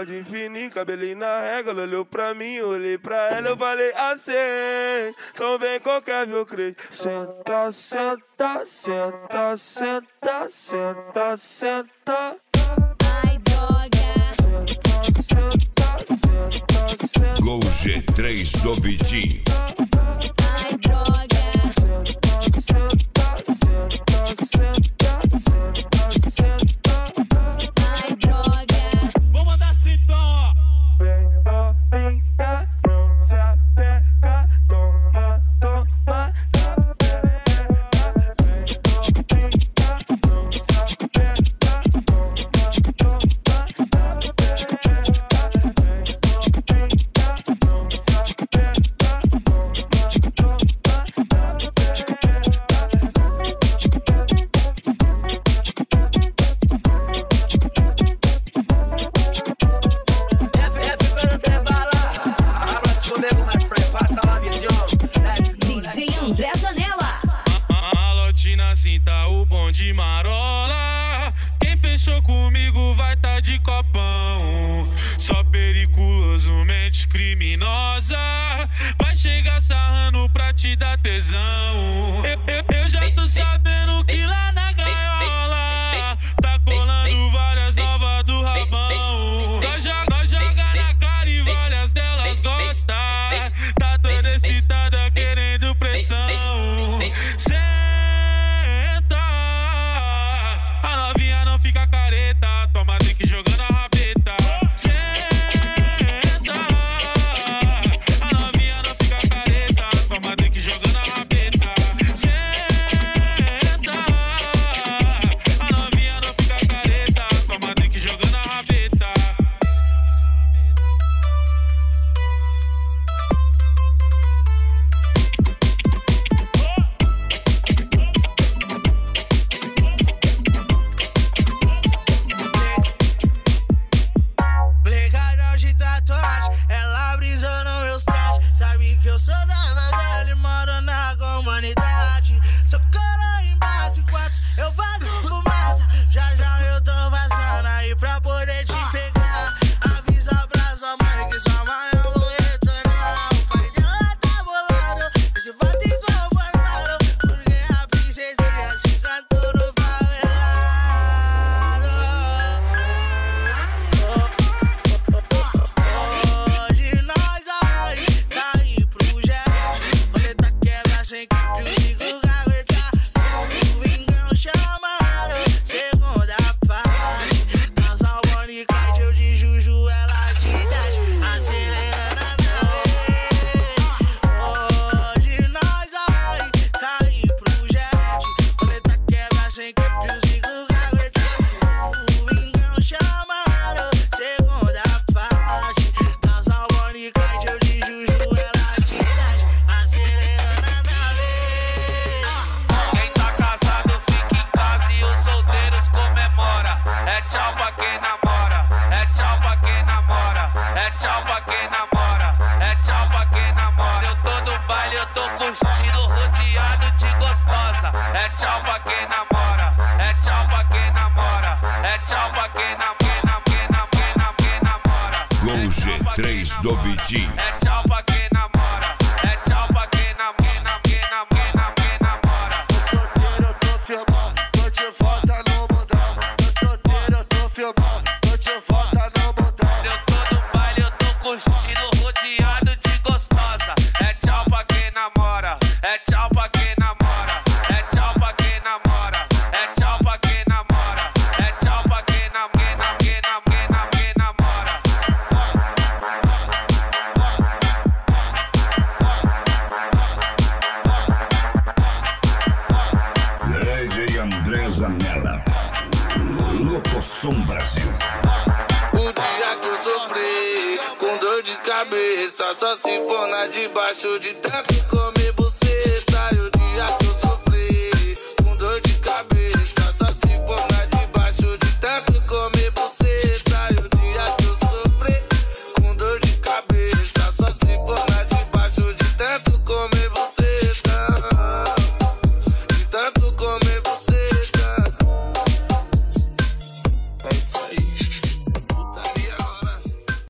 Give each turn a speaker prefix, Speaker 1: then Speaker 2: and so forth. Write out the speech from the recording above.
Speaker 1: bigode fininho, cabelinho na régua. Ela olhou pra mim, eu olhei pra ela, eu falei assim: então vem qualquer meu crente. Senta, senta, senta, senta, senta, senta.
Speaker 2: Ai, droga.
Speaker 1: Senta, senta, senta.
Speaker 3: Gol G3 do Vitinho.
Speaker 2: Ai, droga.
Speaker 1: Senta, senta, senta, senta, senta.
Speaker 2: Ai, droga.
Speaker 4: Vou mandar assim então, ó.
Speaker 1: Vem novinha, não se apega, toma, toma. Vem novinha, não se apega, toma, toma.
Speaker 5: Sinta o bom de marola. Quem fechou comigo vai tá de copão. Só periculoso, mente criminosa. Vai chegar sarrando pra te dar tesão. Eu já tô sabendo que lá na gaiola tá colando várias novas do rabão. Nós joga na cara e várias delas gostam. Tá toda excitada querendo pressão. Fica careta, toma drink jogando a rabeta. Senta, a novinha não fica careta, toma drink jogando a rabeta. Senta, a novinha não fica careta, toma drink jogando a rabeta.
Speaker 6: Ela brisou no meus trajes. Sabe que eu sou da Magali, moro na comunidade. Sou coro embaixo enquanto eu faço fumaça. Já eu tô passando aí pra poder te pegar. Avisa pra sua mãe que sua mãe eu vou retornar. O pai dela tá bolado, esse voto inconformado. Porque a princesinha te cantou no favelado. Hoje nós vai cair pro jet. Roleta quebra sem que pio gaveta. Domingão chamaram, segunda parte. Casal Bonnie e Clyde, eu de Juju, ela de idade. Acelerando a nave. Hoje nós vai cair pro jet. Roleta quebra sem que pio gaveta. Domingão chamaram, segunda parte. Casal Bonnie e Clyde, eu de Juju, ela de idade. Acelerando a nave.
Speaker 5: Quem tá casado fica em casa e os solteiros comemora. É tchau pra quem namora, é tchau pra quem namora, é tchau pra quem namora, é tchau pra quem namora. Eu tô no baile, eu tô curtindo, rodeado de gostosa. É tchau pra quem namora, é tchau pra quem namora, é tchau pra quem namora.
Speaker 3: Gol G3 do Vitinho.
Speaker 5: É tchau pra quem namora, é tchau pra quem namora.
Speaker 1: Tô solteiro, eu tô filmando, tô de volta no mundão. Tô solteiro, eu tô filmando, tô de volta no mundão.
Speaker 5: Eu tô no baile, eu tô curtindo, rodeado de gostosa. É tchau pra quem namora, é tchau pra quem namora, é tchau pra quem namora, é tchau pra quem namora, é tchau pra quem namora.
Speaker 3: Lady André Zanella. Locosom Brasil.
Speaker 6: O dia que eu sofri com dor de cabeça, só se for na debaixo de tanto comer.